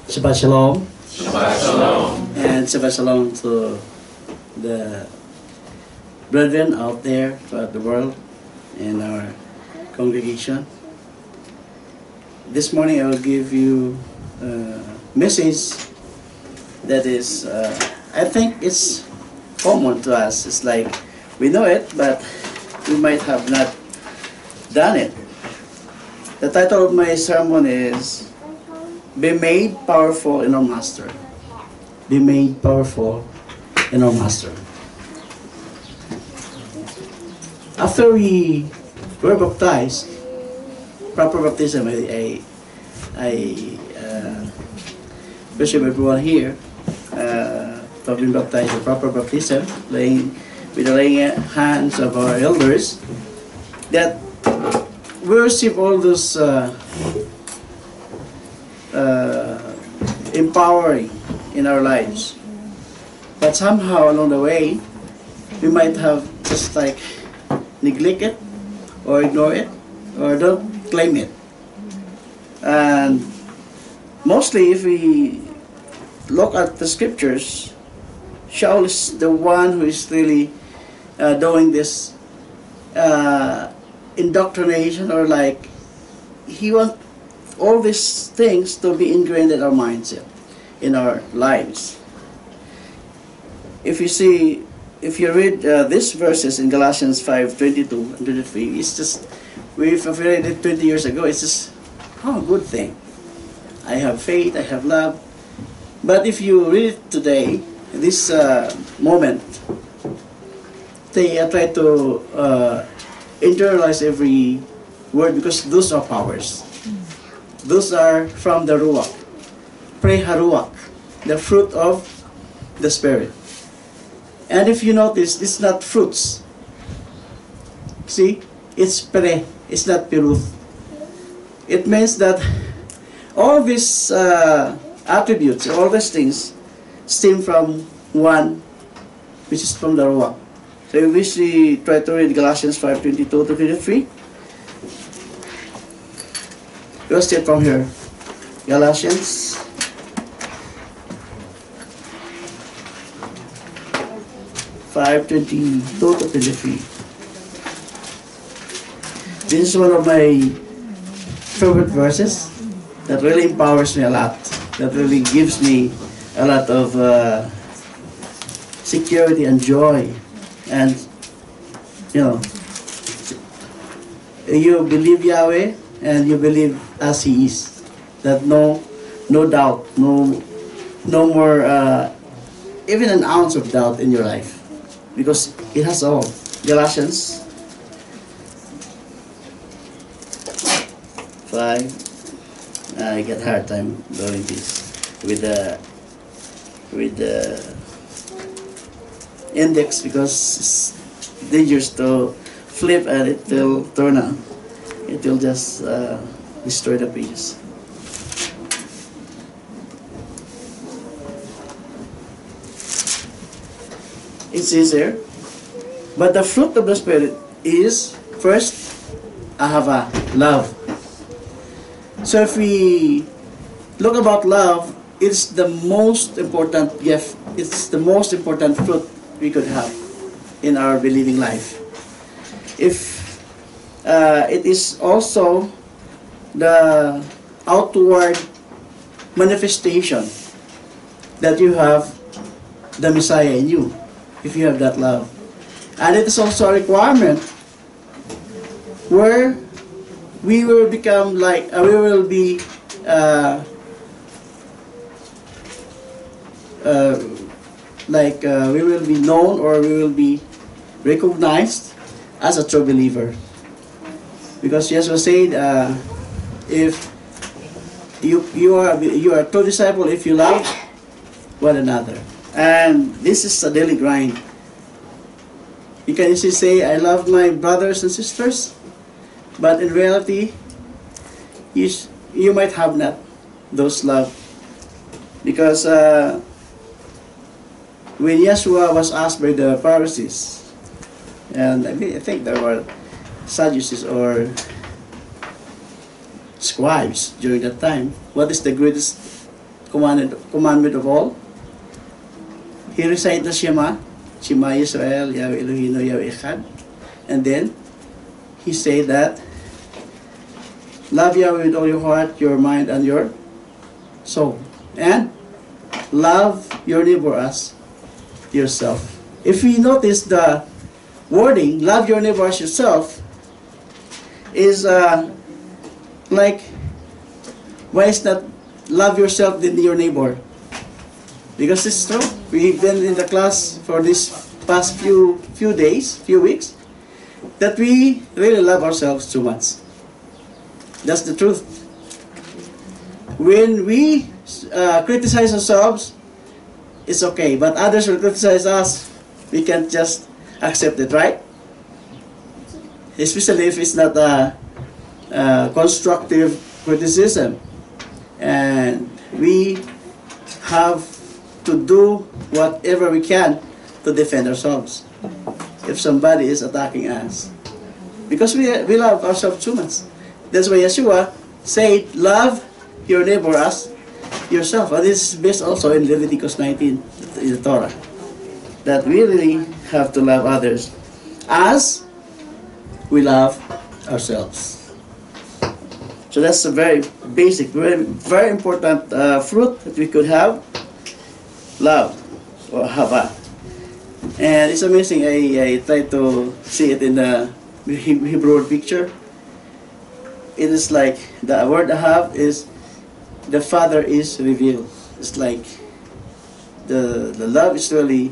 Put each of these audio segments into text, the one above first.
Shabbat Shalom. Shabbat Shalom. And Shabbat Shalom to the brethren out there throughout the world in our congregation. This morning I will give you a message that is, I think it's common to us. It's like we know it, but we might have not done it. The title of my sermon is Be Made Powerful in Our Master. Be made powerful in our Master. After we were baptized, proper baptism, I worship everyone here to have been baptized in proper baptism, with the laying hands of our elders, that we receive all those empowering in our lives. But somehow along the way, we might have just like neglect it, or ignore it, or don't claim it. And mostly if we look at the scriptures, Shaul is the one who is really doing this indoctrination, or like he wants all these things to be ingrained in our mindset, in our lives. If you read these verses in Galatians 5:22 and 23, it's just, we've read it 20 years ago. It's just, oh, good thing. I have faith, I have love. But if you read it today, this moment, they try to internalize every word, because those are powers. Those are from the Ruach. Pre Haruach, the fruit of the Spirit. And if you notice, it's not fruits. See, it's pre, it's not piruth. It means that all these attributes, all these things, stem from one, which is from the Ruach. So if we try to read Galatians 5:22 to 23, we'll start from here. Galatians 5:22 to 23. This is one of my favorite verses that really empowers me a lot. That really gives me a lot of security and joy. And, you know, you believe Yahweh and you believe as He is. That no doubt, no more, even an ounce of doubt in your life. Because it has all. Galatians 5. I get hard time doing this with the index, because it's dangerous to flip and it will turn out. It will just destroy the pages. It says there, but the fruit of the Spirit is, first, ahava, love. So if we look about love, it's the most important gift. It's the most important fruit we could have in our believing life. If it is also the outward manifestation that you have the Messiah in you, if you have that love. And it is also a requirement where we will become like, we will be we will be known, or we will be recognized as a true believer. Because Jesus said, if you are a true disciple if you love one another. And this is a daily grind. You can easily say, I love my brothers and sisters, but in reality, you might have not those love. Because when Yeshua was asked by the Pharisees, and I think there were Sadducees or scribes during that time, what is the greatest commandment of all. He recited the Shema, Shema Yisrael, Yahweh Elohim, Yahweh Echad. And then he said that, love Yahweh with all your heart, your mind, and your soul. And love your neighbor as yourself. If we notice the wording, love your neighbor as yourself, is like, why is not love yourself than your neighbor? Because it's true. We've been in the class for this past few days, few weeks, that we really love ourselves too much. That's the truth. When we criticize ourselves, it's okay, but others will criticize us. We can't just accept it, right? Especially if it's not a constructive criticism. And we have to do whatever we can to defend ourselves if somebody is attacking us. Because we love ourselves too much. That's why Yeshua said, love your neighbor as yourself. And this is based also in Leviticus 19, in the Torah. That we really have to love others as we love ourselves. So that's a very basic, very important fruit that we could have. Love, or hava. And it's amazing, I try to see it in the Hebrew picture. It is like, the word have is, the Father is revealed. It's like, the love is really,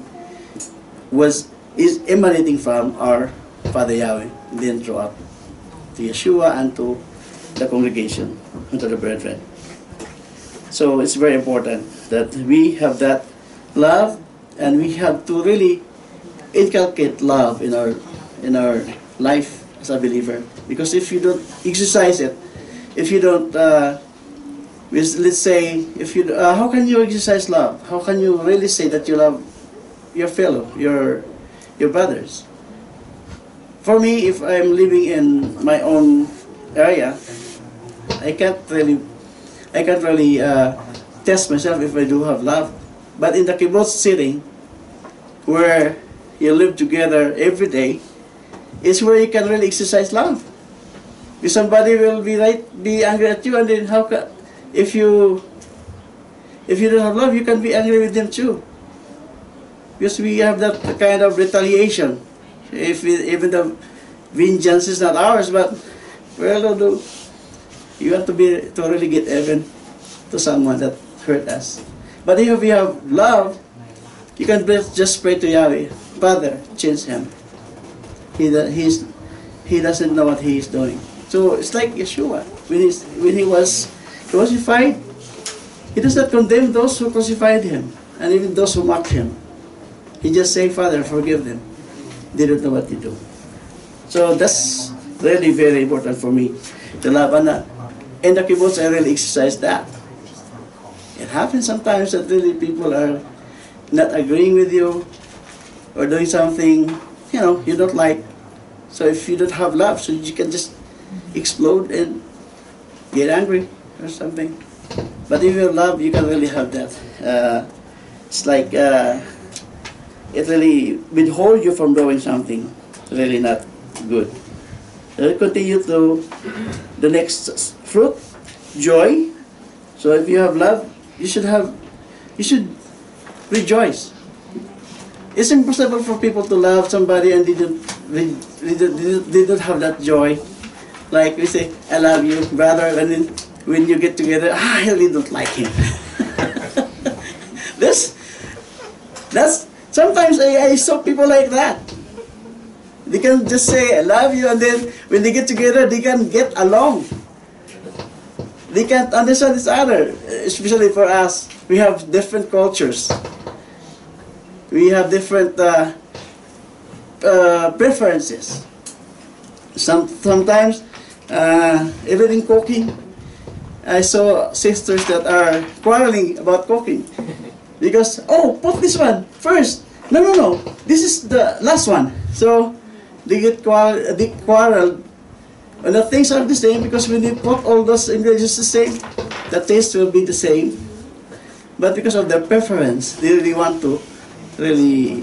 is emanating from our Father Yahweh, and then throughout to Yeshua and to the congregation, and to the brethren. So it's very important that we have that love, and we have to really inculcate love in our life as a believer. Because if you don't exercise it, if you don't, let's say, if you, how can you exercise love? How can you really say that you love your fellow, your brothers? For me, if I'm living in my own area, I can't really test myself if I do have love. But in the kibbutz setting, where you live together every day, is where you can really exercise love. If somebody will be angry at you, and then how can, if you don't have love, you can be angry with them too. Because we have that kind of retaliation. Even the vengeance is not ours, but well, you have to really get even to someone that hurt us. But if we have love, you can just pray to Yahweh, Father, change him. He doesn't know what he is doing. So it's like Yeshua, when he was crucified, he does not condemn those who crucified him, and even those who mocked him. He just said, Father, forgive them. They don't know what to do. So that's really very important for me, to love. And in the kibbutz, I really exercise that. It happens sometimes that really people are not agreeing with you, or doing something, you don't like. So if you don't have love, so you can just explode and get angry or something. But if you have love, you can really have that. It's like, it really withhold you from doing something really not good. Let's continue to the next fruit, joy. So if you have love, you should rejoice. It's impossible for people to love somebody and they don't have that joy. Like we say, I love you, brother, and then when you get together, I really don't like him. That's sometimes I saw people like that. They can just say, I love you, and then when they get together, they can get along. They can't understand each other, especially for us. We have different cultures. We have different preferences. Sometimes, even in cooking, I saw sisters that are quarreling about cooking. Because, oh, put this one first. No, this is the last one. So, they quarrel. And the things are the same, because when you put all those ingredients the same, the taste will be the same. but because of their preference, they really want to really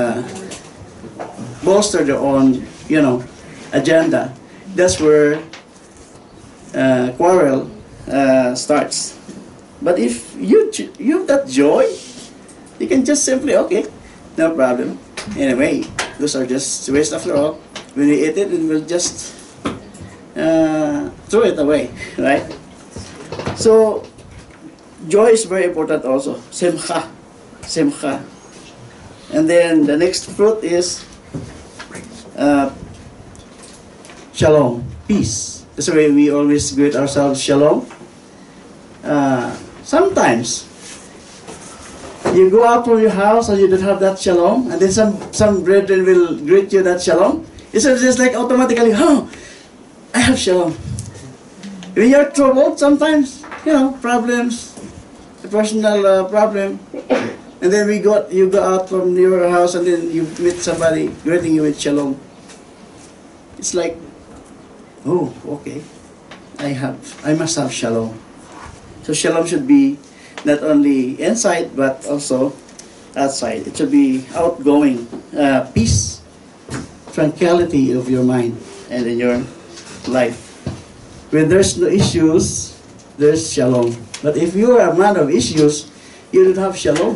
bolster their own, agenda. That's where quarrel starts. But if you have that joy, you can just simply, okay, no problem. Anyway, those are just waste after all. When we eat it, we will just throw it away, right? So, joy is very important also. Simcha. Simcha. And then the next fruit is shalom, peace. That's why we always greet ourselves shalom. Sometimes you go out from your house and you don't have that shalom, and then some brethren will greet you that shalom. It's just like automatically, oh, I have shalom. When you're troubled, sometimes, problems, a personal problem, and then you go out from your house and then you meet somebody greeting you with shalom. It's like, oh, okay, I must have shalom. So shalom should be not only inside but also outside. It should be outgoing, peace, tranquility of your mind and in your life. When there's no issues, there's shalom. But if you are a man of issues, you don't have shalom.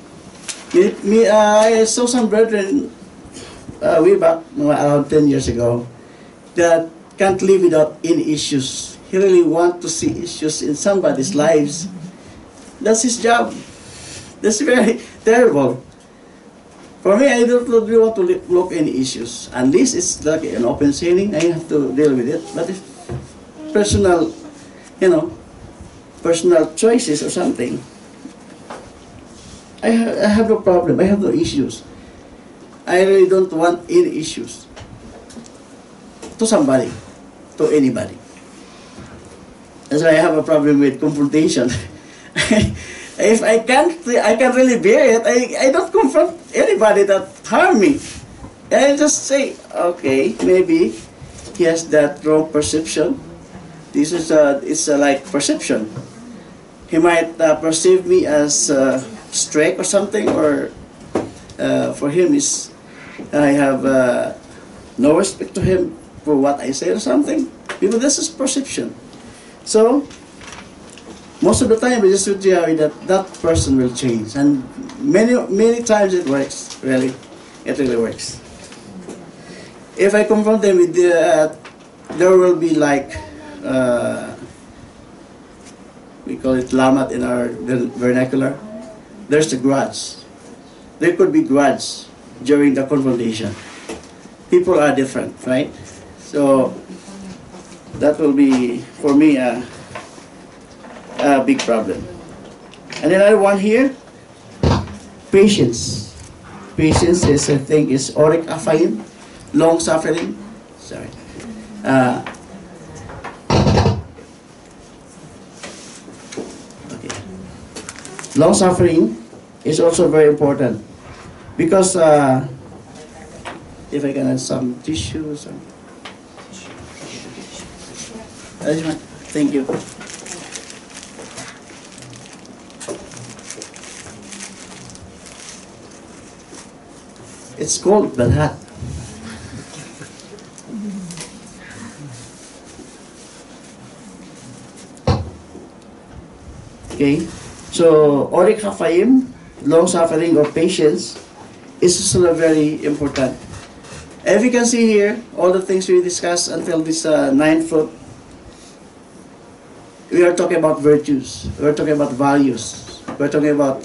I saw some brethren way back around 10 years ago that can't live without any issues. He really want to see issues in somebody's lives. That's his job. That's very terrible. For me, I don't really want to look any issues. Unless it's like an open sailing, I have to deal with it. But if personal, personal choices or something, I have no problem. I have no issues. I really don't want any issues to somebody, to anybody. That's why I have a problem with confrontation. If I can't really bear it, I don't confront anybody that harm me. I just say, okay, maybe he has that wrong perception. This is it's like perception. He might perceive me as strict or something, or for him is I have no respect to him for what I say or something. Because this is perception. So most of the time, we just would that person will change, and many times it works. Really, it really works. If I confront them with there will be like we call it lamat in our vernacular. There's a grudge. There could be grudge during the confrontation. People are different, right? So that will be for me a big problem. And then another one here, patience. Patience is, I think, is oric aphaim, long suffering. Sorry. Okay. Long suffering is also very important because if I can have some tissues. Thank you. It's cold but hot. Okay, so oric hafayim, long suffering or patience, is also very important. As you can see here, all the things we discussed until this ninth fruit, we are talking about virtues, we are talking about values, we are talking about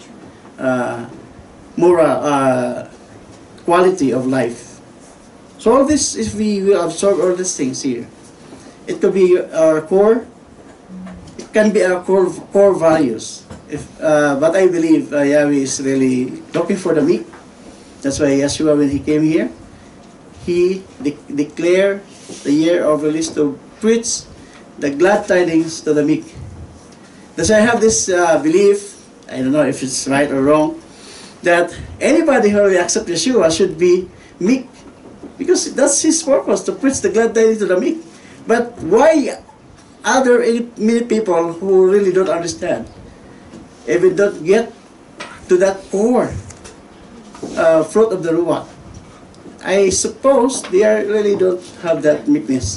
moral quality of life. So all this, if we will absorb all these things here, it could be our core, it can be our core values. But I believe Yahweh is really looking for the meek. That's why Yeshua, when he came here, he declared the year of release to preach the glad tidings to the meek. That's why I have this belief, I don't know if it's right or wrong, that anybody who will accept Yeshua should be meek, because that's his purpose, to preach the glad tidings to the meek. But why are there many people who really don't understand? if we don't get to that core fruit of the Ruach, I suppose they really don't have that meekness.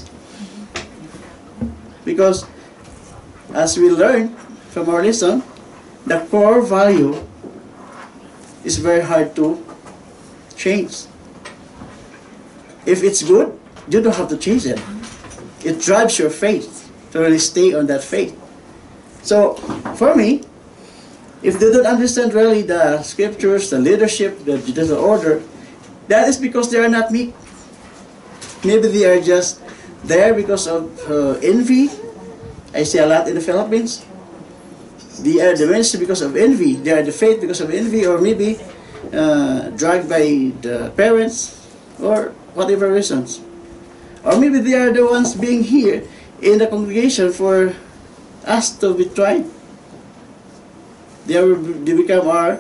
Because as we learned from our lesson, the core value is very hard to change. If it's good, you don't have to change it. It drives your faith to really stay on that faith. So, for me, if they don't understand really the scriptures, the leadership, the judicial order, that is because they are not meek. Maybe they are just there because of envy. I see a lot in the Philippines. They are the ministry because of envy. They are the faith because of envy, or maybe dragged by the parents, or whatever reasons. Or maybe they are the ones being here in the congregation for us to be tried. They become our,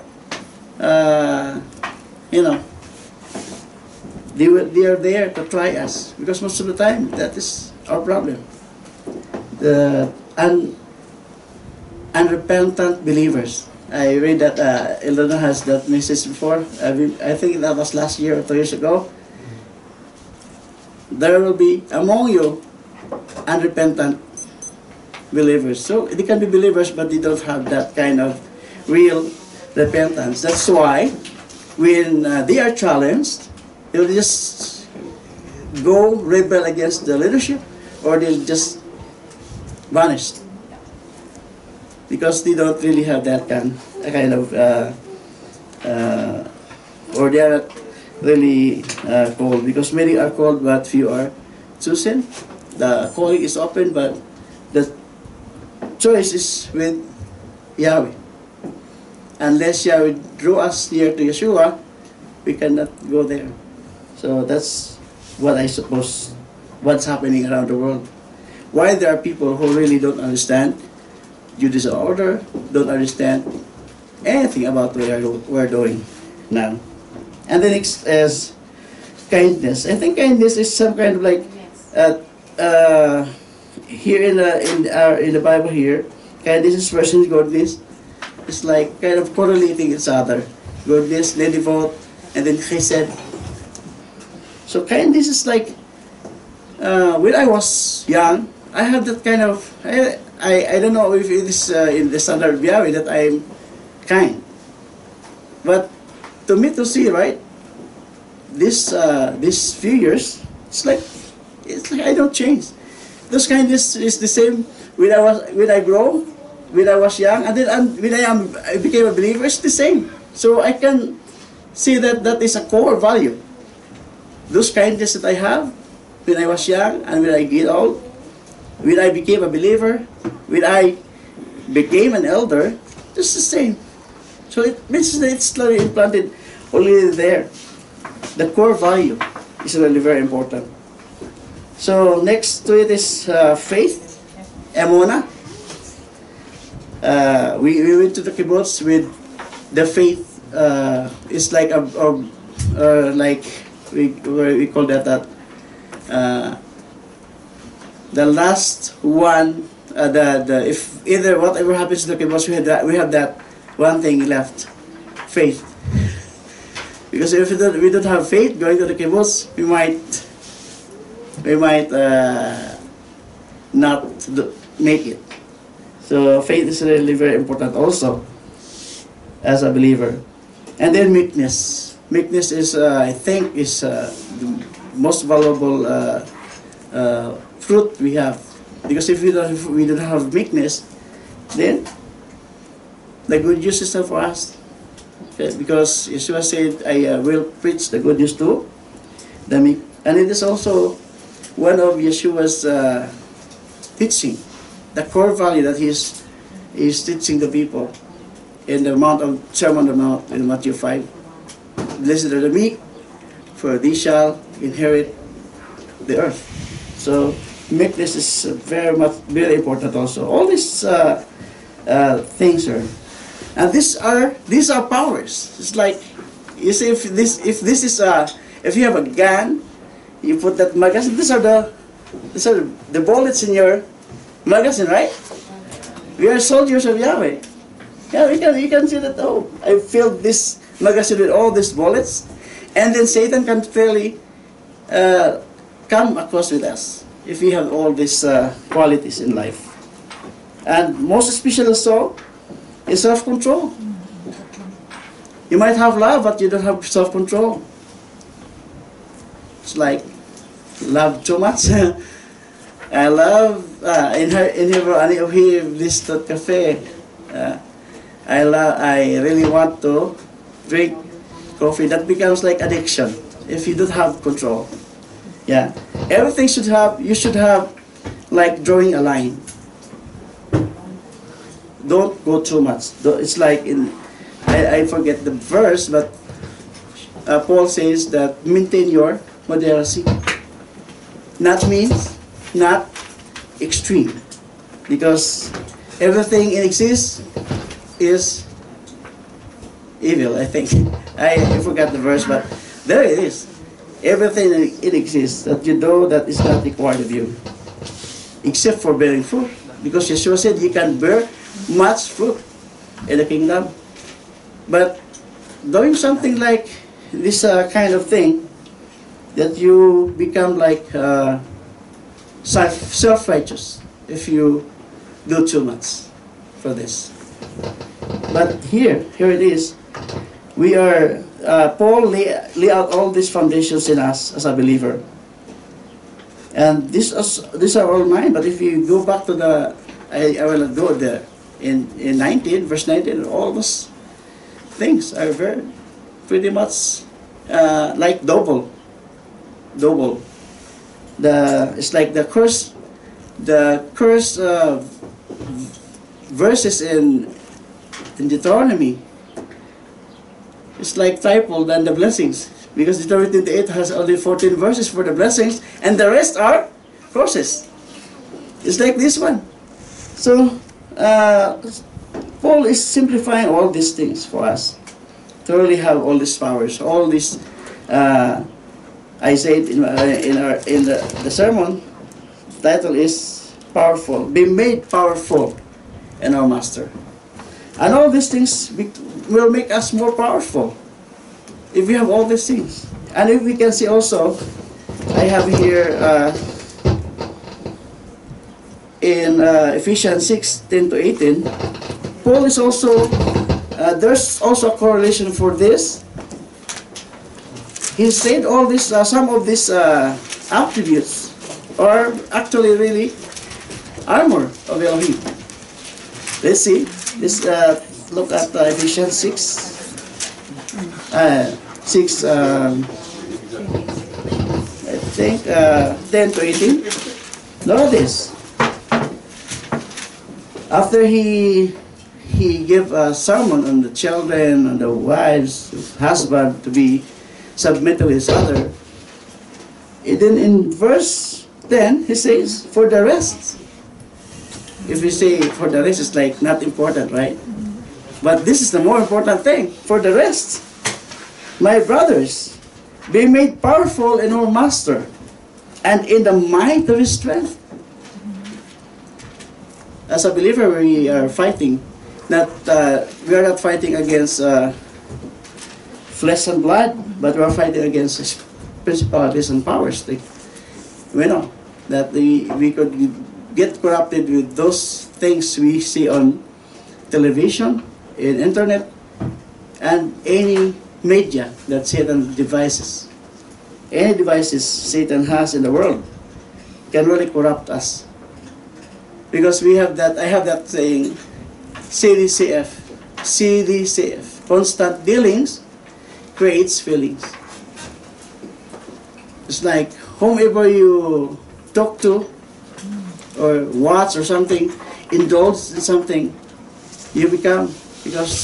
they are there to try us. Because most of the time, that is our problem. The unrepentant believers. I read that Elena has that message before. I think that was last year or 2 years ago. There will be among you unrepentant believers. So they can be believers, but they don't have that kind of real repentance. That's why when they are challenged, they'll just go rebel against the leadership, or they'll just vanish, because they don't really have that kind of or they are not really called, because many are called but few are chosen. The calling is open, but the choice is with Yahweh. Unless Yahweh drew us near to Yeshua, we cannot go there. So that's what I suppose what's happening around the world. Why there are people who really don't understand judicial order, don't understand anything about what we're doing now. And the next is kindness. I think kindness is some kind of like here in the Bible here, kindness is versus goodness. It's like kind of correlating each other. Goodness, devote, and then chesed. So kindness is like when I was young, I had that kind of I don't know if it is in the standard of Yahweh that I'm kind, but to me to see right this few years, it's like I don't change. This kindness is the same when I was young, and then when I became a believer, it's the same. So I can see that is a core value. Those kindness that I have when I was young and when I get old, when I became a believer, when I became an elder, it's the same. So it means that it's slowly implanted only there. The core value is really very important. So next to it is faith, emuna. We went to the kibbutz with the faith. It's like like we call that the last one. If either whatever happens to the kibbutz, we have that one thing left, faith. Because if we don't have faith going to the kibbutz, we might not make it. So faith is really very important also as a believer. And then meekness. Meekness is, I think, is the most valuable fruit we have. Because if we don't have meekness, then the good news is not for us. Okay? Because Yeshua said, I will preach the good news to the meek. And it is also one of Yeshua's teaching, the core value that he is teaching the people in the Sermon on the Mount in Matthew 5. Blessed are the meek, for they shall inherit the earth. So meekness is very important also. All these things are, and these are powers. It's like, you see, if you have a gun, you put that magazine. These are the bullets in your magazine, right? We are soldiers of Yahweh. Yeah, you can see that, oh, I filled this magazine with all these bullets, and then Satan can fairly come across with us if we have all these qualities in life. And most especially so is self-control. You might have love, but you don't have self-control. It's like love too much. I love in here this cafe. I really want to drink coffee. That becomes like addiction if you don't have control. Yeah, everything should have. You should have like drawing a line. Don't go too much. It's like I forget the verse, but Paul says that maintain your moderacy. Not means not extreme, because everything in exists is evil. I think I forgot the verse, but there it is. Everything it exists that you do that is not required of you, except for bearing fruit, because Yeshua said you can bear much fruit in the kingdom. But doing something like this kind of thing, that you become like self-righteous if you do too much for this. But here it is. We are, Paul lay out all these foundations in us as a believer. And these are all mine, but if you go back to I will not go there. In 19, verse 19, all those things are pretty much like double. It's like the curse verses in Deuteronomy. It's like triple than the blessings, because Deuteronomy 28 has only 14 verses for the blessings, and the rest are curses. It's like this one. So Paul is simplifying all these things for us to really have all these powers, all these. I say it in the sermon. Title is powerful. Be made powerful in our Master, and all these things will make us more powerful if we have all these things. And if we can see also, I have here. In Ephesians 6:10-18, Paul is also, there's also a correlation for this. He said all this, some of these attributes are actually really armor of Elohim. Let's see, look at Ephesians 6, I think 10-18. Look at this. After he gave a sermon on the children and the wives, husband to be submitted to his other, and then in verse 10 he says, for the rest. If we say for the rest, it's like not important, right? But this is the more important thing. For the rest, my brothers, be made powerful in our Master and in the might of his strength. As a believer, we are fighting. We are not fighting against flesh and blood, but we are fighting against principalities and powers. We know that we could get corrupted with those things we see on television, in internet, and any media that Satan devises. Any devices Satan has in the world can really corrupt us. Because we have that, I have that saying, CDCF, constant dealings creates feelings. It's like whomever you talk to or watch or something, indulge in something, you become, because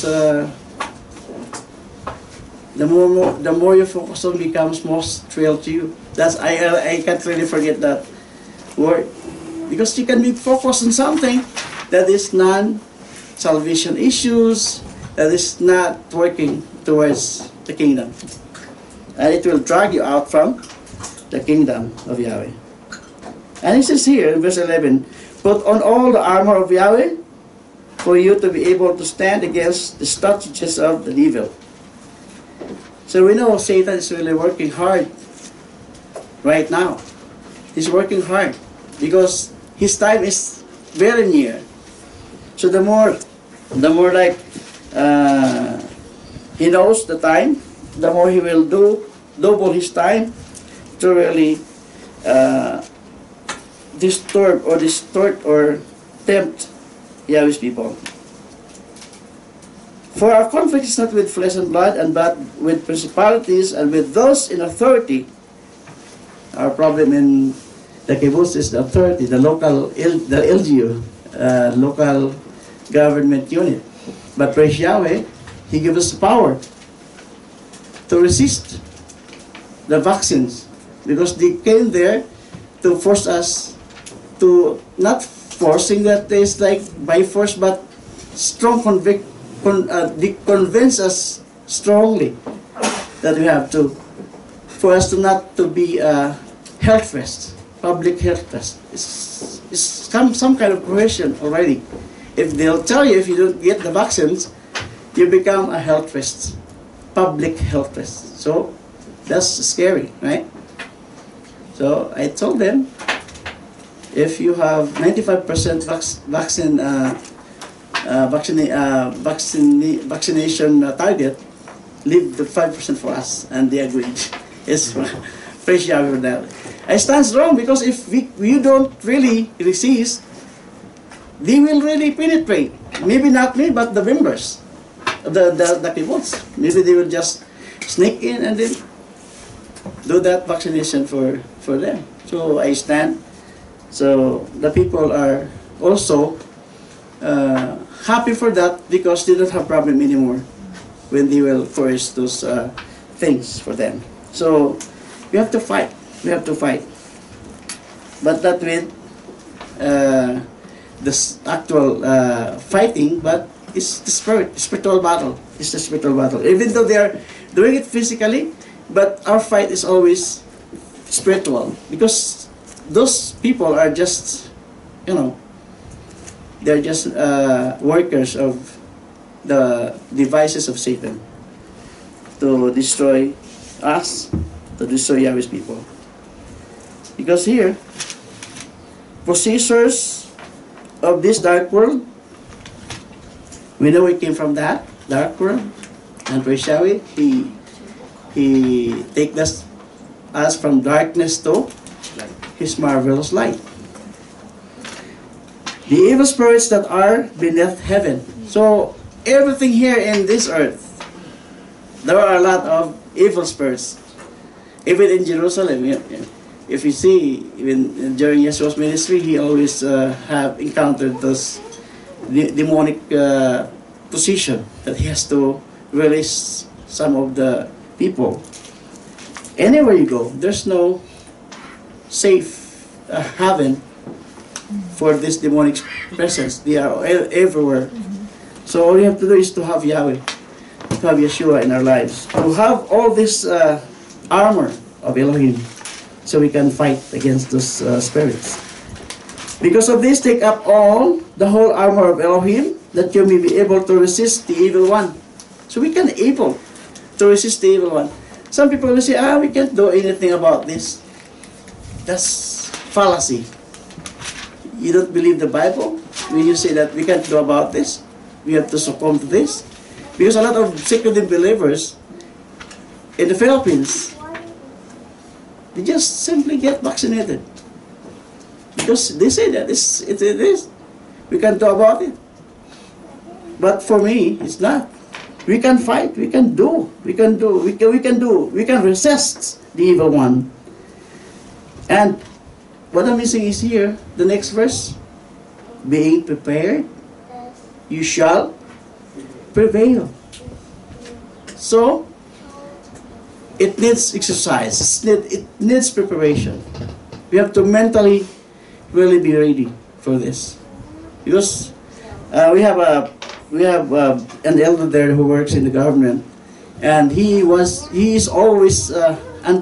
the more you focus on becomes most real to you. That's I can't really forget that word. Because you can be focused on something that is non-salvation issues, that is not working towards the kingdom. And it will drag you out from the kingdom of Yahweh. And it says here in verse 11, put on all the armor of Yahweh, for you to be able to stand against the strategies of the devil. So we know Satan is really working hard right now. He's working hard because his time is very near. So the more like he knows the time, the more he will do double his time to really distort or tempt Yahweh's people. For our conflict is not with flesh and blood, but with principalities and with those in authority. Our problem in the kibbutz is the authority, the LGU, local government unit. But praise Yahweh, He gives us power to resist the vaccines, because they came there to force us to, not forcing that is like by force, but strong they convince us strongly that we have to, for us to not to be health test, public health test. It's some kind of coercion already. If they'll tell you if you don't get the vaccines, you become a health test, public health test. So that's scary, right? So I told them, if you have 95% vaccination target, leave the 5% for us. And they agreed. Yes, praise Yahweh for that. I stand strong because if we don't really resist, they will really penetrate. Maybe not me, but the members, the kibbutz. Maybe they will just sneak in and then do that vaccination for them. So I stand. So the people are also happy for that, because they don't have problem anymore when they will force those things for them. So we have to fight. We have to fight, but not with this actual fighting, but it's the spiritual battle. It's the spiritual battle. Even though they are doing it physically, but our fight is always spiritual, because those people are just, they're just workers of the devices of Satan to destroy us, to destroy Yahweh's people. Because here, possessors of this dark world, we know we came from that dark world, and praise Yahweh, He take us from darkness to His marvelous light. The evil spirits that are beneath heaven. So everything here in this earth, there are a lot of evil spirits. Even in Jerusalem, if you see, even during Yeshua's ministry, he always have encountered those demonic position that he has to release some of the people. Anywhere you go, there's no safe haven for this demonic presence. They are everywhere. So all you have to do is to have Yahweh, to have Yeshua in our lives, to have all this armor of Elohim, so we can fight against those spirits. Because of this, take up the whole armor of Elohim, that you may be able to resist the evil one. So we can able to resist the evil one. Some people will say, we can't do anything about this. That's fallacy. You don't believe the Bible when you say that we can't do about this. We have to succumb to this. Because a lot of secular believers in the Philippines, they just simply get vaccinated. Because they say that it is. We can do about it. But for me, it's not. We can fight, we can resist the evil one. And what I'm missing is here, the next verse, being prepared, you shall prevail. So, it needs exercise, it needs preparation. We have to mentally really be ready for this. Because we have an elder there who works in the government, and he is always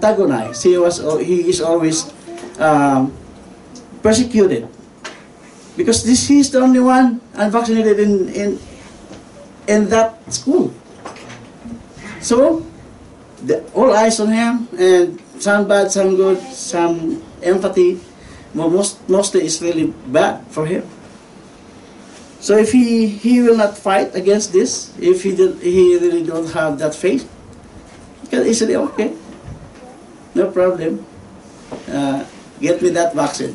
antagonized. He is always persecuted Because he's the only one unvaccinated in that school. So, all eyes on him, and some bad, some good, some empathy. Mostly is really bad for him. So if he will not fight against this, if he really don't have that faith, he can easily, okay, no problem, get me that vaccine.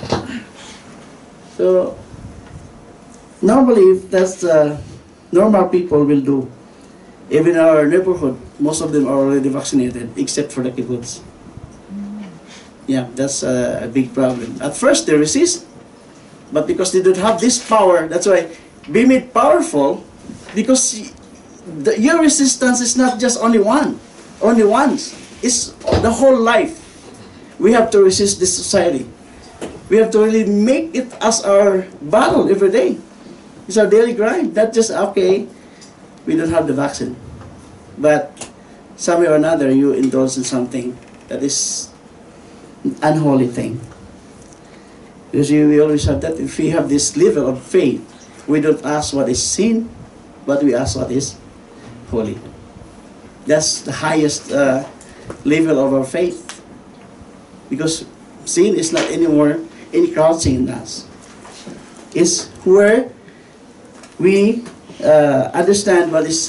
So normally that's normal people will do. Even our neighborhood, most of them are already vaccinated, except for the kibbutz. Yeah, that's a big problem. At first they resist, but because they don't have this power, that's why be made powerful, because your resistance is not just only once. It's the whole life. We have to resist this society. We have to really make it as our battle every day. It's our daily grind. Not just, okay, we don't have the vaccine, but some way or another you indulge in something that is unholy thing. Because we always have that. If we have this level of faith, we don't ask what is sin, but we ask what is holy. That's the highest level of our faith. Because sin is not anymore encroaching in us. It's where we understand what is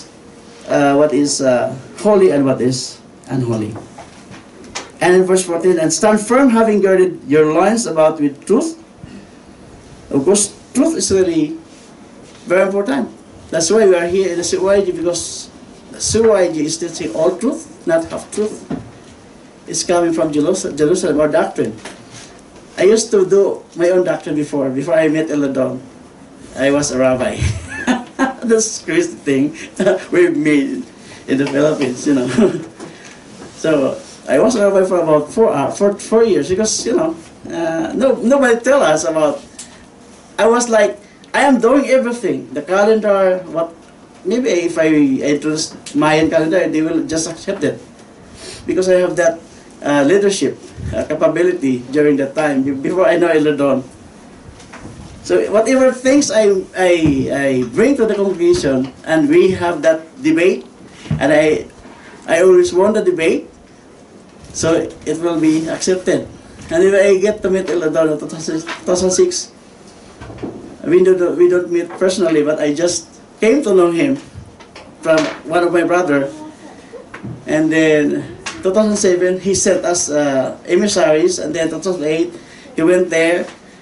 holy and what is unholy. And in verse 14, and stand firm, having girded your loins about with truth. Of course, truth is really very important. That's why we are here in the CYG, because the CYG is teaching all truth, not half truth. It's coming from Jerusalem, our doctrine. I used to do my own doctrine before I met Eladon. I was a rabbi. That's crazy thing we made in the Philippines, you know. So I was a rabbi for about 4 years, because, you know, nobody tell us about. I was like, I am doing everything. The calendar, maybe if I introduce Mayan calendar, they will just accept it, because I have that leadership capability during that time before I know Eladon. So whatever things I bring to the congregation, and we have that debate, and I always won the debate, so it will be accepted. And if I get to meet Eladon in 2006, we don't meet personally, but I just came to know him from one of my brother, and then 2007 he sent us emissaries, and then 2008 he went there.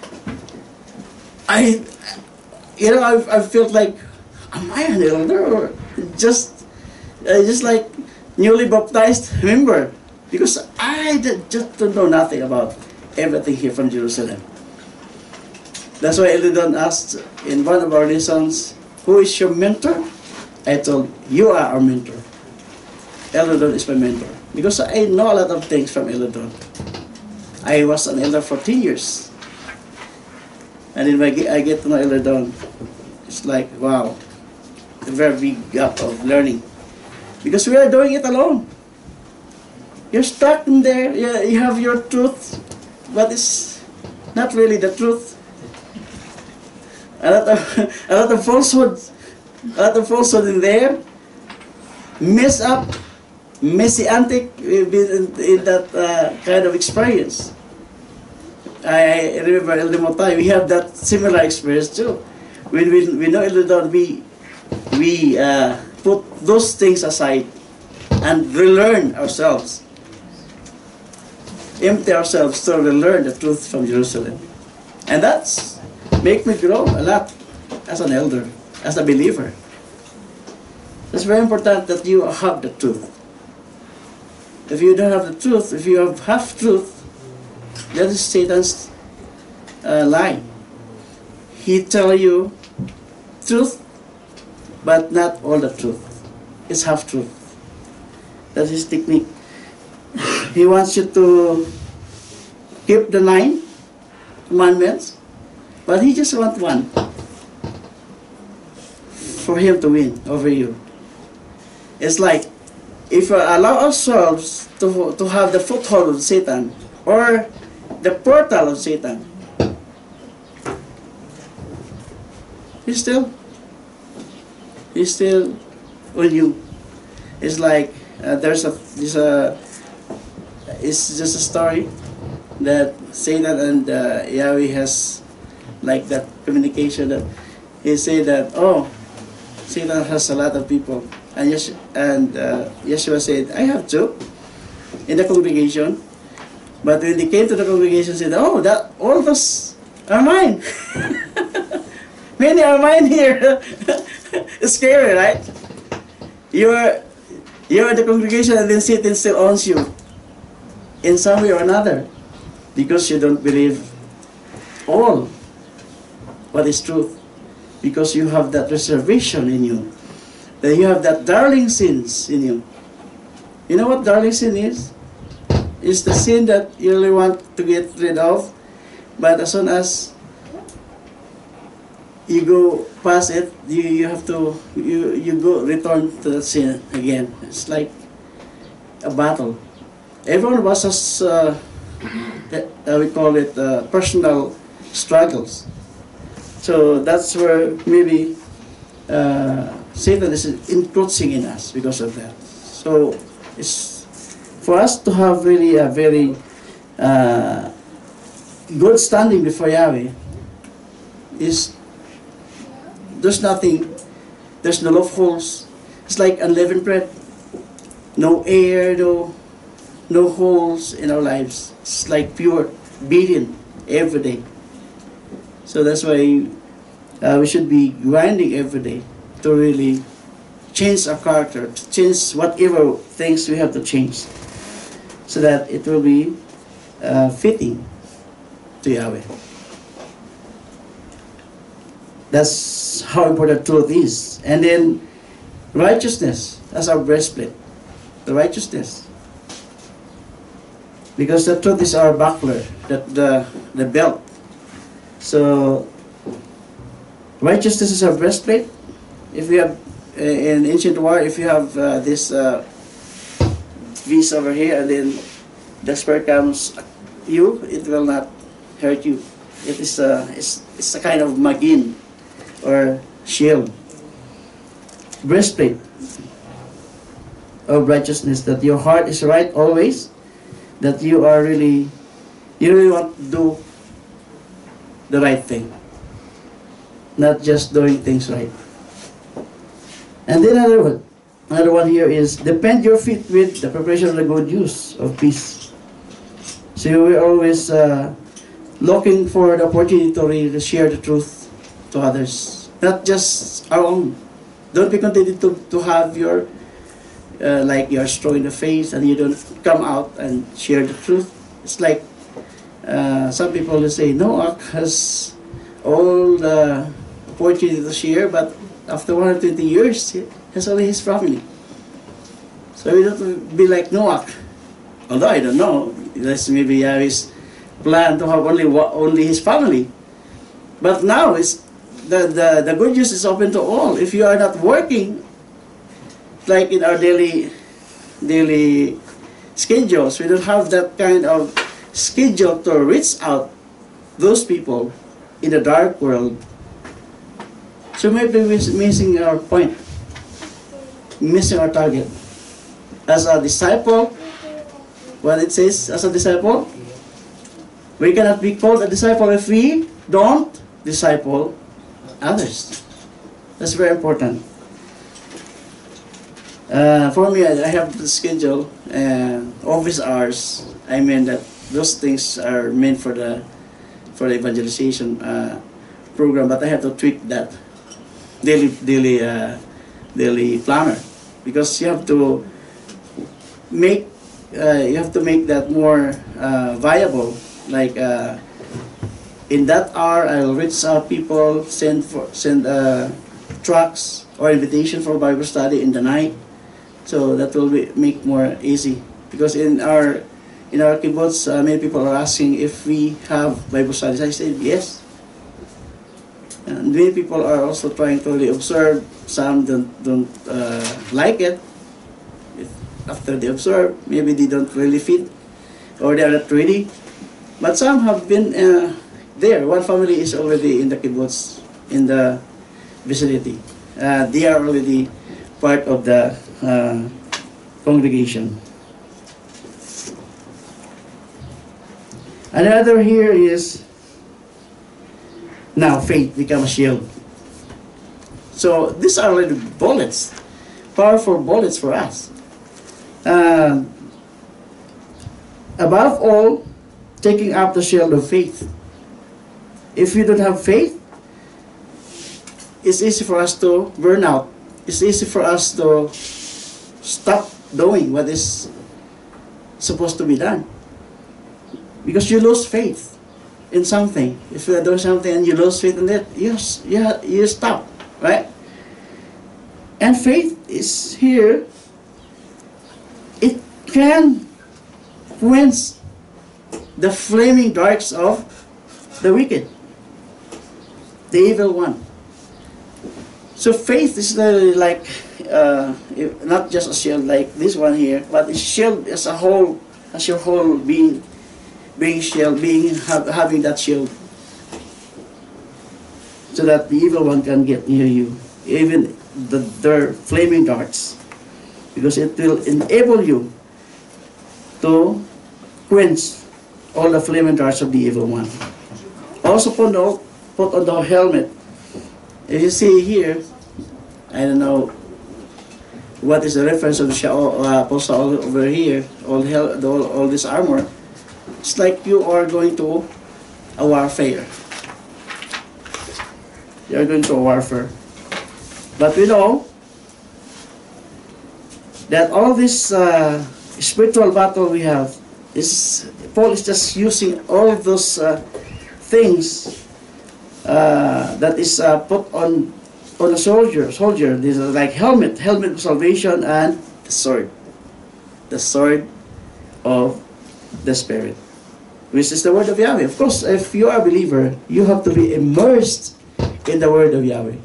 I felt like, am I an elder or just like newly baptized member? Because I just don't know nothing about everything here from Jerusalem. That's why Eladon asked in one of our lessons, who is your mentor? I told, you are our mentor. Eladon is my mentor. Because I know a lot of things from Eladon. I was an elder for 10 years. And then I get to know Eladon, it's like, wow, a very big gap of learning. Because we are doing it alone. You're stuck in there, you have your truth, but it's not really the truth. A lot of falsehood in there, mess up, messianic in that kind of experience. I remember Elder Motai, we have that similar experience too. When we know Eladon, we put those things aside and relearn ourselves, empty ourselves to relearn the truth from Jerusalem. And that's make me grow a lot as an elder, as a believer. It's very important that you have the truth. If you don't have the truth, if you have half truth, that is Satan's lie. He tell you truth, but not all the truth. It's half truth. That's his technique. He wants you to keep the 9 commandments, but he just wants one, for him to win over you. It's like, if we allow ourselves to have the foothold of Satan, or the portal of Satan, He's still, he's still on you. It's like it's just a story that Satan and Yahweh has like that communication that he said that, oh, Satan has a lot of people, and Yeshua said, I have two in the congregation, but when they came to the congregation, said, oh, that all those are mine. Many are mine here. It's scary, right? You're at the congregation and then Satan still owns you in some way or another because you don't believe all what is truth, because you have that reservation in you, that you have that darling sins in you. You know what darling sin is? It's the sin that you really want to get rid of, but as soon as you go past it, you have to you go return to that sin again. It's like a battle. Every one of us has we call it personal struggles. So that's where maybe Satan is encroaching in us because of that. So it's for us to have really a very good standing before Yahweh. Is there's nothing, there's no loopholes. It's like unleavened bread. No air, no holes in our lives. It's like pure beating every day. So that's why we should be grinding every day to really change our character, to change whatever things we have to change, so that it will be fitting to Yahweh. That's how important truth is. And then righteousness as our breastplate. The righteousness. Because the truth is our buckler, the belt. So righteousness is our breastplate. If we have in ancient war, if you have this piece over here, and then the spear comes you, it will not hurt you. It is it's a kind of magin or shield, breastplate of righteousness, that your heart is right always, that you really want to do the right thing, not just doing things right. And then another one here is defend your feet with the preparation of the good news of peace. So we're always looking for the opportunity to really share the truth to others, not just our own. Don't be contented to have your like you're strong in the face and you don't come out and share the truth. It's like some people will say Noah has all the opportunity to share, but after 120 years he has only his family. So we don't be like Noah. Although I don't know, that's maybe his plan to have only his family. But now it's the good news is open to all. If you are not working, like in our daily schedules, we don't have that kind of schedule to reach out those people in the dark world. So maybe we're missing our point, missing our target. As a disciple, what it says, as a disciple, we cannot be called a disciple if we don't disciple others. That's very important. For me, I have the schedule, office hours. I mean that those things are meant for the evangelization program, but I have to tweak that daily planner, because you have to make that more viable. Like in that hour, I'll reach out people, send trucks or invitation for Bible study in the night. So that will make more easy, because in our kibbutz, many people are asking if we have Bible studies. I said yes. And many people are also trying to really observe. Some don't like it. After they observe, maybe they don't really fit, or they are not ready. But some have been there. One family is already in the kibbutz, in the vicinity. They are already part of the congregation. Another here is, now faith become a shield. So these are already bullets, powerful bullets for us. Above all, taking up the shield of faith. If we don't have faith, it's easy for us to burn out. It's easy for us to stop doing what is supposed to be done. Because you lose faith in something. If you are doing something and you lose faith in it, you stop, right? And faith is here. It can quench the flaming darts of the wicked, the evil one. So faith is really like, not just a shield like this one here, but a shield as a whole, as your whole being shield, having that shield, so that the evil one can get near you, even their flaming darts, because it will enable you to quench all the flaming darts of the evil one. Also put on the helmet. If you see here, I don't know what is the reference of the apostle over here, all this armor. It's like you are going to a warfare. You are going to a warfare. But we know that all this spiritual battle we have is, Paul is just using all of those things that is put on a soldier. This is like helmet of salvation, and the sword of the Spirit, which is the word of Yahweh. Of course, if you are a believer, you have to be immersed in the word of Yahweh.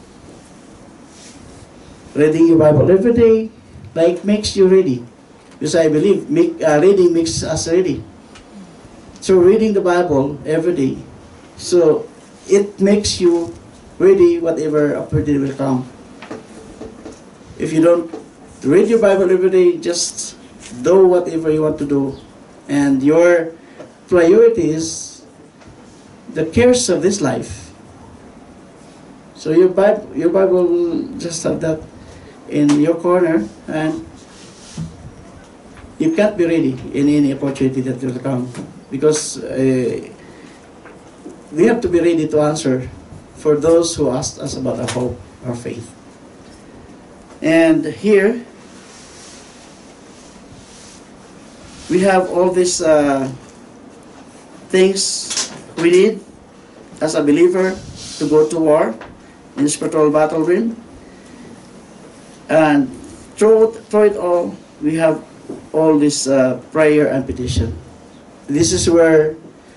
Reading your Bible every day, like, makes you ready. Because I believe reading makes us ready. So reading the Bible every day, so it makes you ready whatever opportunity will come. If you don't read your Bible every day, just do whatever you want to do, and your priority is the cares of this life. So your Bible will just have that in your corner, and you can't be ready in any opportunity that will come, because we have to be ready to answer for those who asked us about our hope, our faith. And here we have all these things we need as a believer to go to war in the spiritual battle ring. And through it all, we have all this prayer and petition. This is where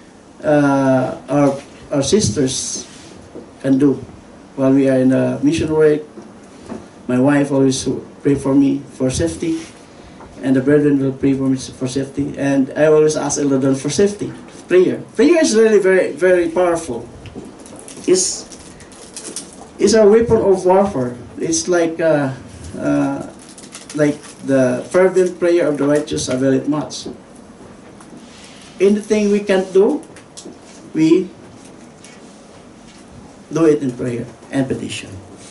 our sisters can do while we are in the mission work. My wife always pray for me for safety, and the brethren will pray for me for safety. And I always ask Eldon for safety. Prayer is really very, very powerful. It's a weapon of warfare. It's like the fervent prayer of the righteous availeth much. Anything we can't do, we do it in prayer and petition.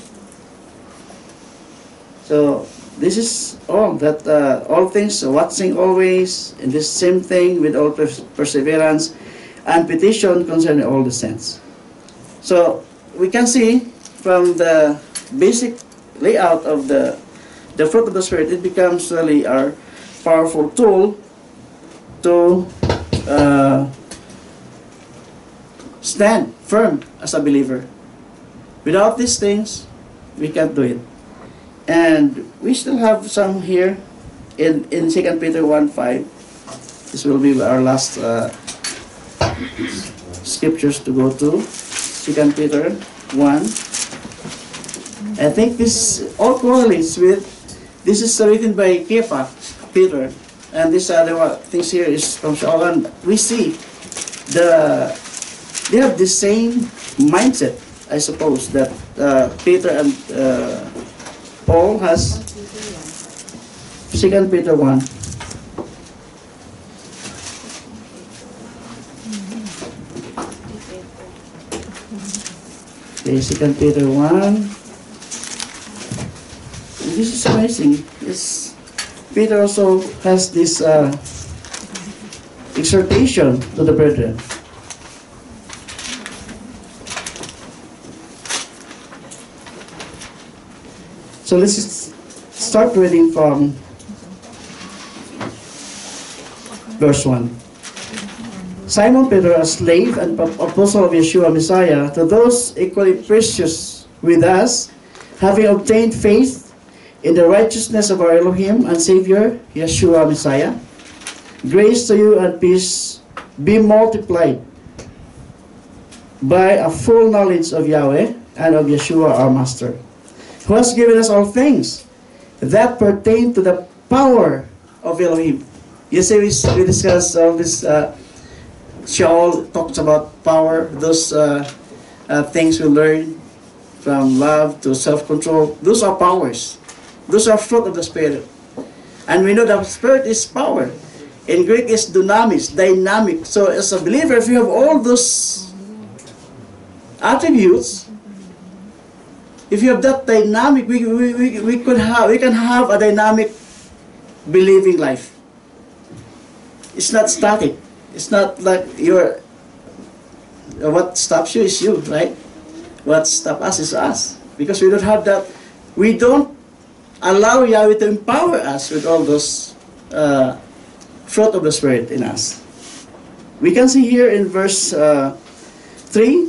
So this is all that all things watching always in this same thing with all perseverance and petition concerning all the saints. So we can see from the basic layout of the fruit of the Spirit, it becomes really our powerful tool to stand firm as a believer. Without these things, we can't do it. And we still have some here in 2 Peter 1:5. This will be our last scriptures to go to. 2 Peter 1. I think this all correlates with, this is written by Kepha, Peter, and this other things here is from Saul. And we see they have the same mindset, I suppose, that Peter and Paul has 2 Peter 1. Okay, 2 Peter 1. This is amazing. Yes. Peter also has this exhortation to the brethren. So let's start reading from verse 1. Simon Peter, a slave and apostle of Yeshua Messiah, to those equally precious with us, having obtained faith in the righteousness of our Elohim and Savior, Yeshua Messiah, grace to you and peace be multiplied by a full knowledge of Yahweh and of Yeshua our Master, who has given us all things that pertain to the power of Elohim. Yesterday we discussed all this. Shaul talks about power, those things we learn from love to self-control. Those are powers. Those are fruit of the Spirit. And we know the Spirit is power. In Greek is dunamis, dynamic. So as a believer, if you have all those attributes, if you have that dynamic, we can have a dynamic believing life. It's not static. It's not like what stops you is you, right? What stops us is us. Because we don't have that. We don't allow Yahweh to empower us with all those fruit of the Spirit in us. We can see here in verse 3,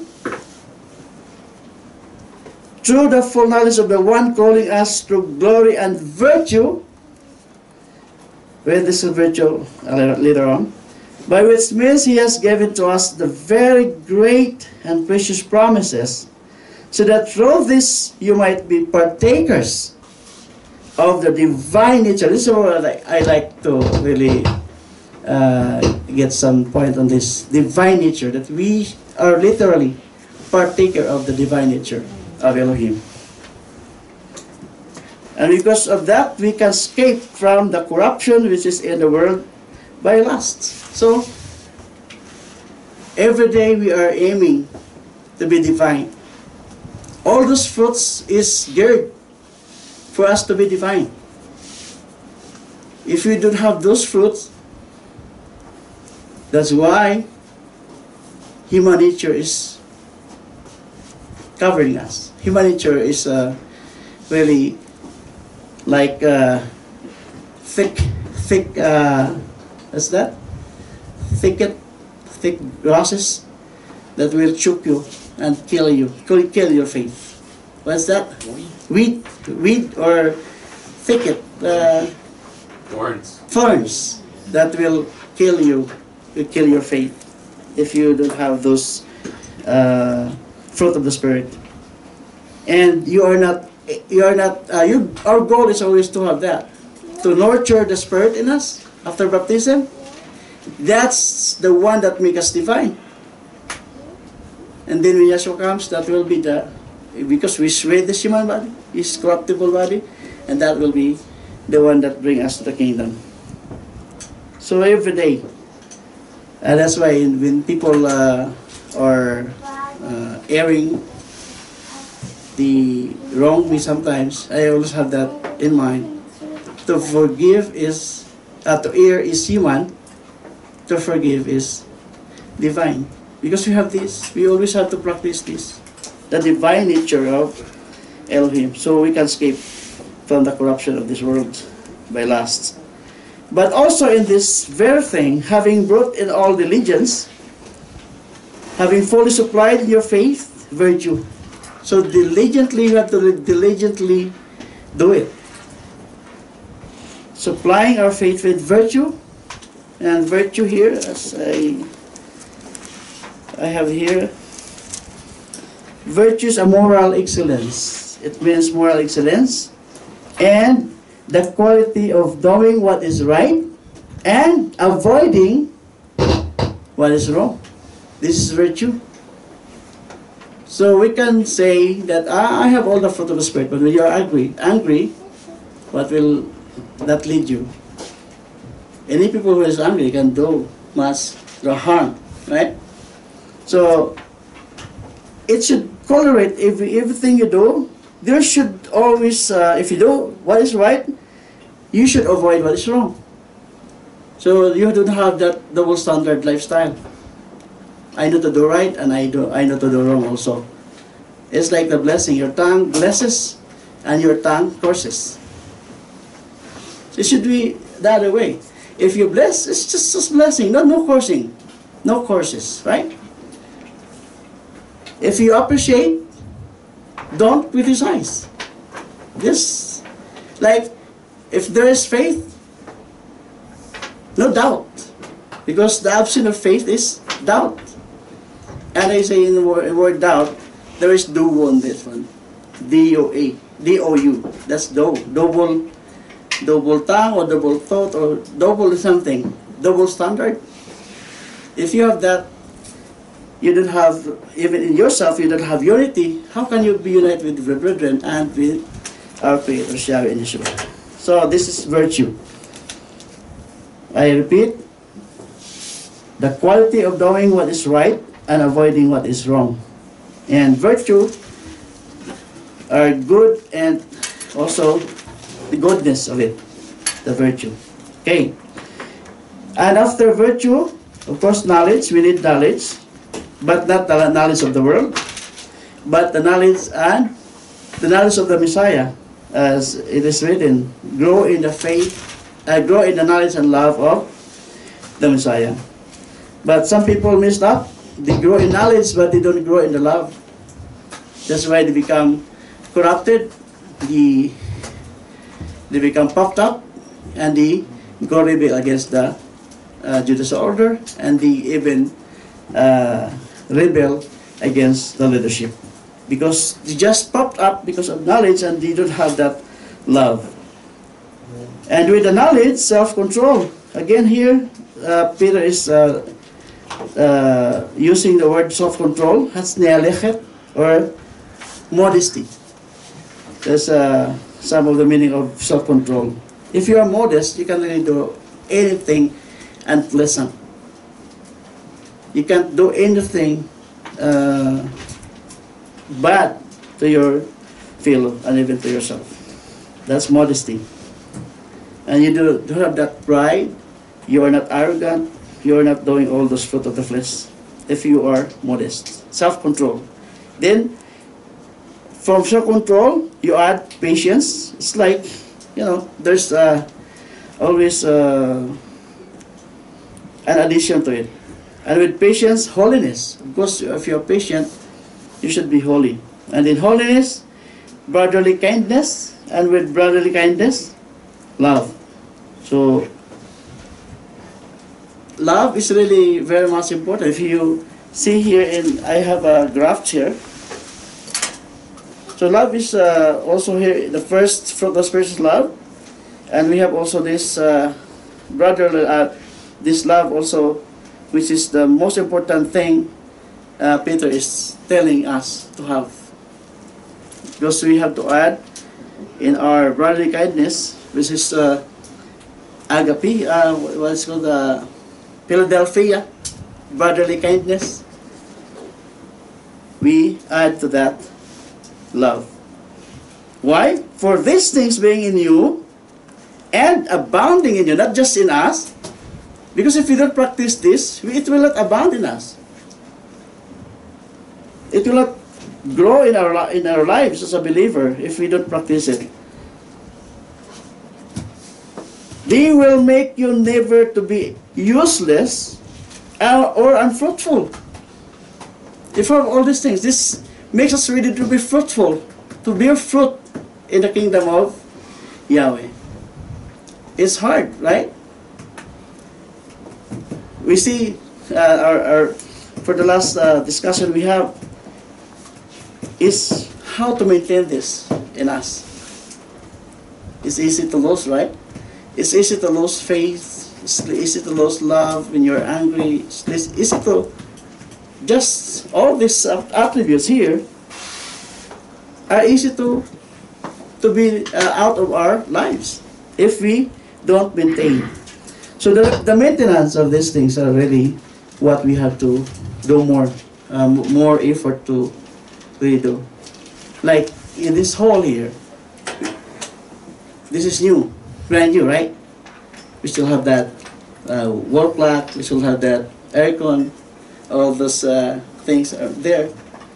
through the full knowledge of the one calling us through glory and virtue, with this virtue later on, by which means he has given to us the very great and precious promises, so that through this you might be partakers of the divine nature. This is what I like to really get some point on this divine nature, that we are literally partaker of the divine nature of Elohim. And because of that, we can escape from the corruption which is in the world by lust. So, every day we are aiming to be divine. All those fruits is geared for us to be divine. If we don't have those fruits, that's why human nature is covering us. Human nature is really like thick, what's that? Thick grasses that will choke you and kill you, kill your faith. What's that? Weed or thicket? Thorns that will kill you, will kill your faith if you don't have those fruit of the Spirit. And our goal is always to have that, to nurture the Spirit in us after baptism. That's the one that makes us divine. And then when Yeshua comes, that will be because we sweat this human body, his corruptible body, and that will be the one that brings us to the kingdom. So every day, and that's why when people are erring the wrong way sometimes, I always have that in mind. To forgive is, to err is human, to forgive is divine. Because we have this, we always have to practice this, the divine nature of Elohim, so we can escape from the corruption of this world by lust. But also in this very thing, having brought in all diligence, having fully supplied your faith, virtue. So diligently, you have to diligently do it. Supplying our faith with virtue, and virtue here, as I have here, virtue is a moral excellence. It means moral excellence and the quality of doing what is right and avoiding what is wrong. This is virtue. So we can say that I have all the fruit of the Spirit, but when you are angry, what will that lead you? Any people who is angry can do much harm, right? So it should tolerate everything you do. There should always, if you do what is right, you should avoid what is wrong. So you don't have that double standard lifestyle. I know to do right, and I know to do wrong also. It's like the blessing. Your tongue blesses, and your tongue curses. It should be the other way. If you bless, it's just blessing, no cursing, no curses, right? If you appreciate, don't criticize. This, like, if there is faith, no doubt, because the absence of faith is doubt. And I say in the word doubt, there is do on this one, D-O-A, D-O-U. That's do, double tongue or double thought or double something, double standard. If you have that, you don't have, even in yourself, you don't have unity. How can you be united with the brethren and with our Creator, Yahweh and Yeshua? So this is virtue. I repeat, the quality of doing what is right and avoiding what is wrong. And virtue are good, and also the goodness of it, the virtue. Okay. And after virtue, of course, knowledge. We need knowledge, but not the knowledge of the world, but the knowledge of the Messiah, as it is written, grow in the faith, grow in the knowledge and love of the Messiah. But some people messed up. They grow in knowledge, but they don't grow in the love. That's why they become corrupted. They become puffed up, and they go rebel against the judicial order, and they even rebel against the leadership, because they just popped up because of knowledge, and they don't have that love. And with the knowledge, self-control. Again here, Peter is using the word self-control, hatsnealechet, or modesty. That's some of the meaning of self-control. If you are modest, you can really do anything unpleasant. You can't do anything bad to your fellow and even to yourself. That's modesty. And you don't have that pride. You are not arrogant. You are not doing all those fruit of the flesh. If you are modest, self-control. Then, from self-control, you add patience. It's like, there's always an addition to it. And with patience, holiness. Of course, if you're patient, you should be holy. And in holiness, brotherly kindness. And with brotherly kindness, love. So, love is really very much important. If you see here, I have a graph here. So love is also here, the first fruit of the Spirit is love. And we have also this this love also, which is the most important thing Peter is telling us to have. Because we have to add in our brotherly kindness, which is agape, what's called Philadelphia, brotherly kindness. We add to that love. Why? For these things being in you and abounding in you, not just in us. Because if we don't practice this, it will not abound in us. It will not grow in our lives as a believer if we don't practice it. They will make you never to be useless or unfruitful. If you have all these things, this makes us ready to be fruitful, to bear fruit in the kingdom of Yahweh. It's hard, right? We see for the last discussion we have is how to maintain this in us. It's easy to lose, right? It's easy to lose faith. It's easy to lose love when you're angry. It's easy to just all these attributes here are easy to be out of our lives if we don't maintain. So the maintenance of these things are really what we have to do more effort to really do. Like in this hall here, this is new, brand new, right? We still have that wall clock, we still have that aircon, all those things are there.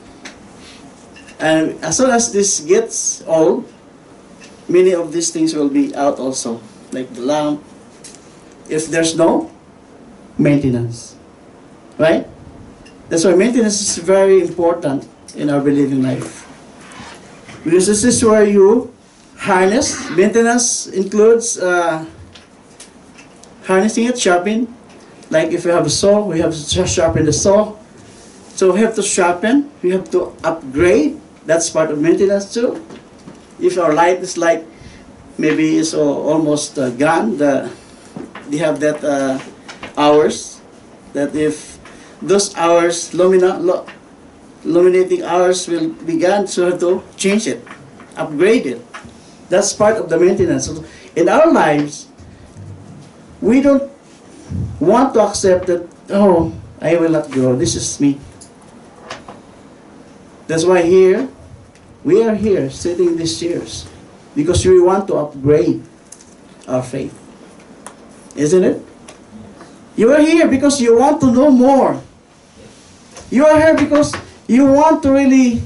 And as soon as this gets old, many of these things will be out also, like the lamp, if there's no maintenance, right? That's why maintenance is very important in our believing life. Because this is where you harness. Maintenance includes harnessing it, sharpen. Like if you have a saw, we have to sharpen the saw. So we have to sharpen, we have to upgrade. That's part of maintenance too. If our light is like, maybe it's almost gone, they have that hours, that if those hours, illuminating hours will be gone, so we have to change it, upgrade it. That's part of the maintenance. So in our lives, we don't want to accept that, oh, I will not grow, this is me. That's why here, we are here sitting in these chairs, because we want to upgrade our faith. Isn't it? You are here because you want to know more. You are here because you want to really,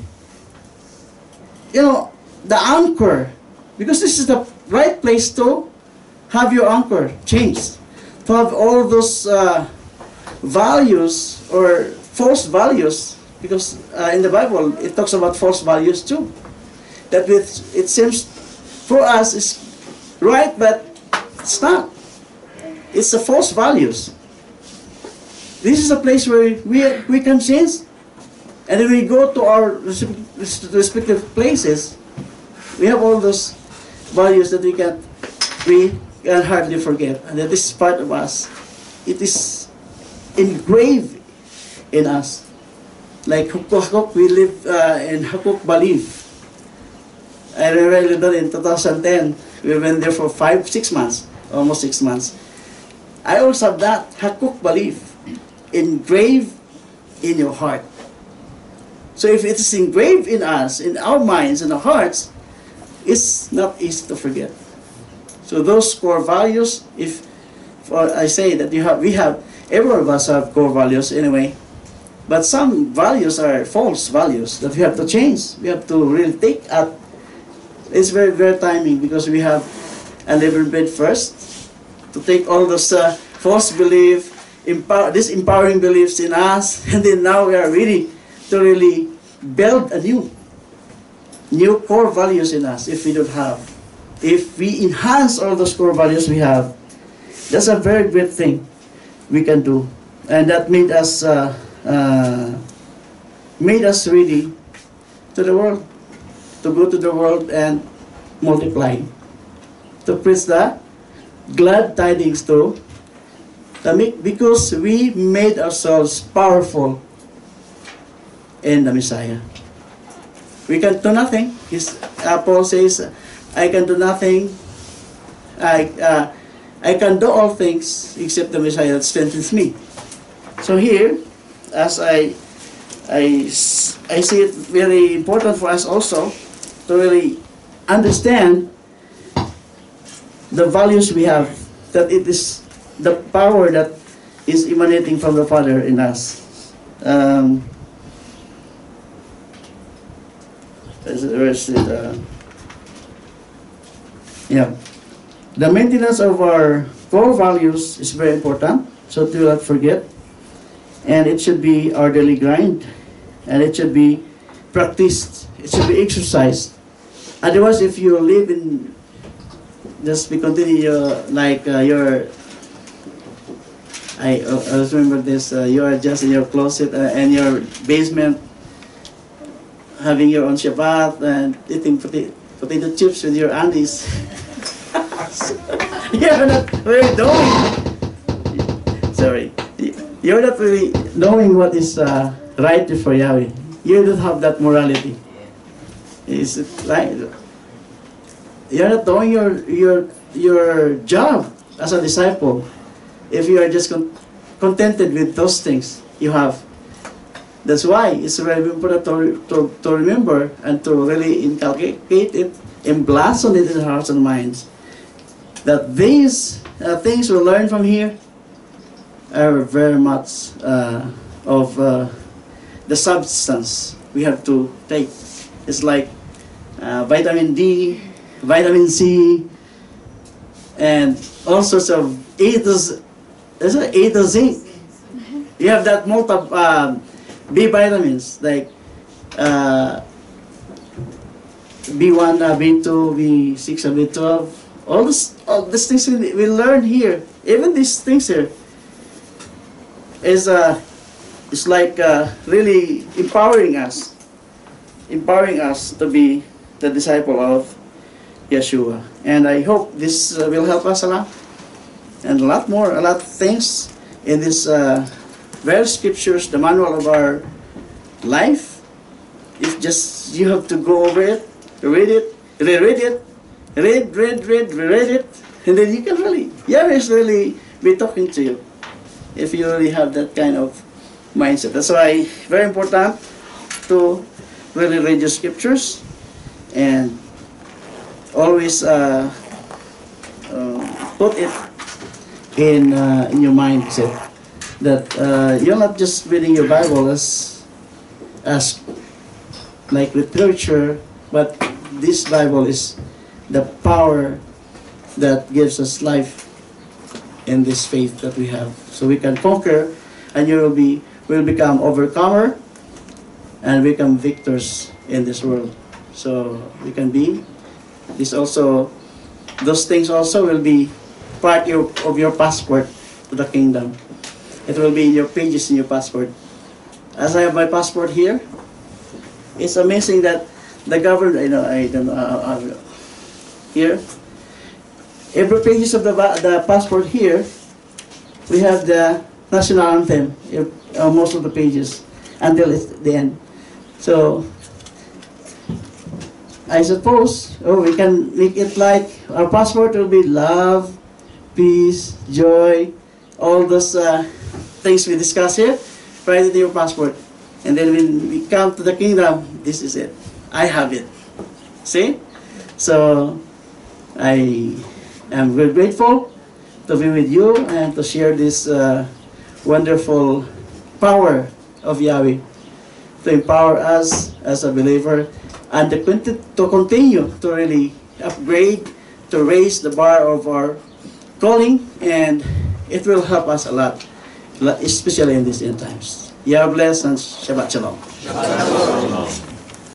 the anchor. Because this is the right place to have your anchor changed. To have all those values or false values. Because in the Bible, it talks about false values too. That it seems for us is right, but it's not. It's the false values. This is a place where we can change. And then we go to our respective places. We have all those values that we can hardly forget. And that is part of us. It is engraved in us. Like Hakuk, we live in Hakuk, Balif. I remember that in 2010. We went there for 6 months, almost 6 months. I also have that Hakuk, Balif engraved in your heart. So if it is engraved in us, in our minds, in our hearts, it's not easy to forget. So those core values, I say that we have, every one of us have core values anyway, but some values are false values that we have to change. We have to really take out. It's very, very timing because we have a little bit first to take all those false belief, these empowering beliefs in us, and then now we are ready to really build a new core values in us. If we don't have, if we enhance all those core values we have, that's a very great thing we can do, and that made us ready to the world, to go to the world and multiply, to preach the glad tidings to the meek, because we made ourselves powerful in the Messiah. We can do nothing. Paul says, I can do nothing. I can do all things except the Messiah that strengthens me. So here, as I see it very important for us also to really understand the values we have, that it is the power that is emanating from the Father in us. The maintenance of our core values is very important, so do not forget. And it should be our daily grind, and it should be practiced, it should be exercised. Otherwise, if you live in, just be continue like I remember this, you are just in your closet and your basement, having your own Shabbat and eating potato chips with your aunties. You're not really knowing. Sorry, you're not really knowing what is right before Yahweh. You don't have that morality. Is it right? You're not doing your job as a disciple if you are just contented with those things you have. That's why it's very important to remember and to really inculcate it, emblazon it in our hearts and minds, that these things we learn from here are very much of the substance we have to take. It's like vitamin D, vitamin C, and all sorts of A to Z. You have that B vitamins like B1, B2, B6, and B12. All these things we learn here. Even these things here is like really empowering us to be the disciple of Yeshua. And I hope this will help us a lot, and a lot of things in this very scriptures, the manual of our life. It's just you have to go over it, read it, reread it, read it, and then you can really, Yahweh is really be talking to you if you really have that kind of mindset. That's why very important to really read your scriptures and always put it in your mindset that you're not just reading your Bible as like literature, but this Bible is the power that gives us life in this faith that we have, so we can conquer, and will become overcomer and become victors in this world. So we can be this also. Those things also will be part of your passport to the kingdom. It will be in your pages in your passport. As I have my passport here, it's amazing that the government, I don't know, here, every pages of the passport here, we have the national anthem, most of the pages, until it's the end. So, I suppose, we can make it like, our passport will be love, peace, joy, all those things we discuss here, write it in your passport. And then when we come to the kingdom, this is it. I have it. See? So, I am very grateful to be with you and to share this wonderful power of Yahweh to empower us as a believer and to continue to really upgrade, to raise the bar of our calling, and it will help us a lot, especially in these end times. Yahweh bless and Shabbat Shalom. Shabbat Shalom.